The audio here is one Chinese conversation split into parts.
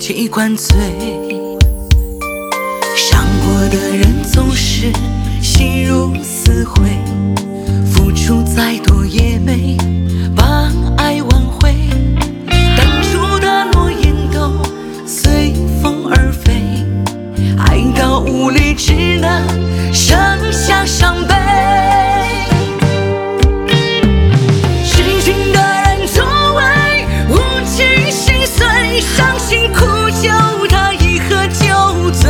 起灌醉。伤过的人总是心如死灰，付出再多也没把爱挽回。当初的诺言都随风而飞，爱到无力只能剩下伤悲。伤心苦酒，他一喝就醉。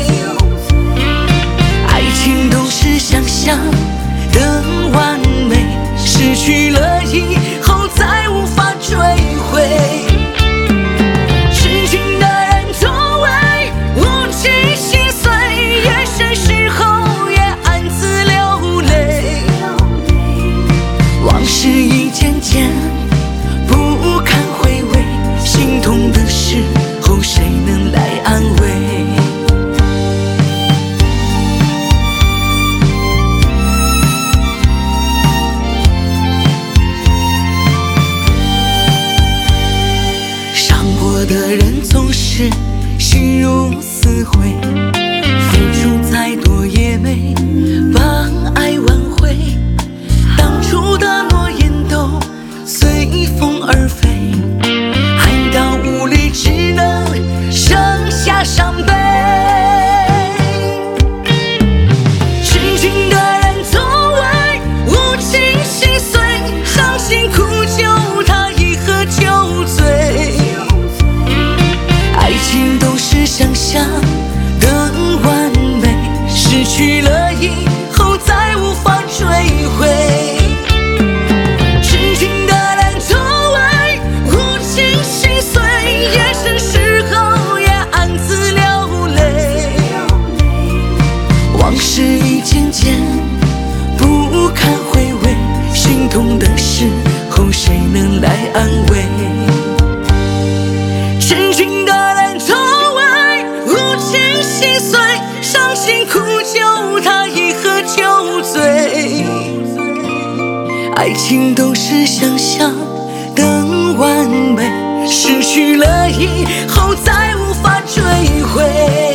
爱情都是想象的完美，失去了以后再无法追回。痴情的人多为无情心碎，夜深时候也暗自流泪。往事一件件不堪回味，心痛的时候谁能来安慰？伤过的人总是心如死灰，付出再多也没把爱挽回。当初的诺言都随风而飞，只能剩下伤悲。痴情的人总为无情心碎，伤心苦酒他一喝就醉。爱情都是想象的完美，失去了以后再无法追回。往事一件件不堪回味，心痛的时候谁能来安慰？痴情的人总为无情心碎，伤心苦酒他一喝就醉。爱情都是想象的完美，失去了以后再无法追回。